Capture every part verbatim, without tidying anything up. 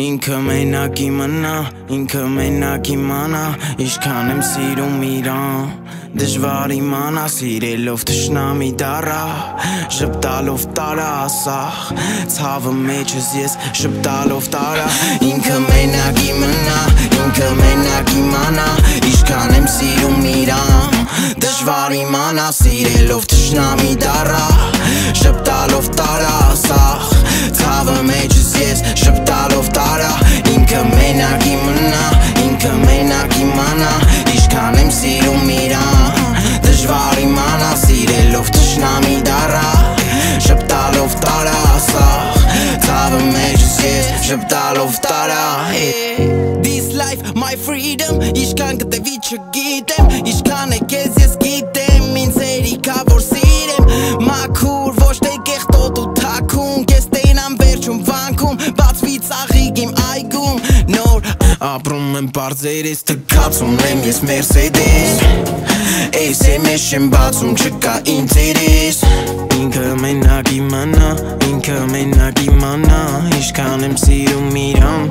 Ինքը մենակ իմանա, ինքը մենակ իմանա Ինչքան եմ սիրում իրան Դժվար իմանա սիրելով թշնամի դառա Ժպտալով տարա ասախ Ցավը մեջս ես ժպտալով տարա Ինքը մենակ իմանա, ինքը մենակ իմանա Ինչքան եմ սիրում իրան Դժվար իմանա սիրելով թշնամի դառա Ժպտալով տարա ասախ Ցավը մեջս ես ժպտալով տարա Ինքը մենակ իմանա, ինքը մենակ իմանա Ինչքան եմ սիրում իրան Դժվար իմանա սիրելով թշնամի դառա Ժպտալով տարա ասախ Ցավը մեջս ես ժպտալով տարա This life, my freedom Ինչքան կտևի չգիտեմ Ինչքան է կեզ ես գիտեմ Ինձ երիքա որ սիրեմ Մաքուր ոչ թե կեղտոտ ու թաքուն Կեզ տենամ վերջում վանքում Բացվի ծաղիկ իմ այգում Նոր ապրում եմ բարձերես Թքացում եմ ես Mercedes Էս եմ ես չեմ բացում չկա ինտերես Ինքը մենակ իմանա Ինքը մենակ իմանա Ինչքան եմ սիրում իրան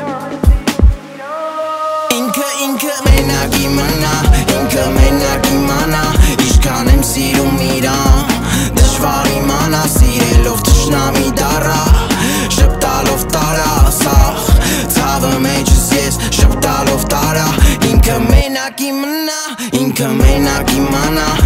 Ինքը ինքը մենակ իմանա Ինքը մենակ իմանա Ինչքան եմ սիրում իրան Դժվար իմանա սիրելով թշնամի դառա Ժպտալով տարա ասախ Ցավը մեջս ես ժպտալով տարա Ինքը մենակ իմանա Ինքը մենակ իմանա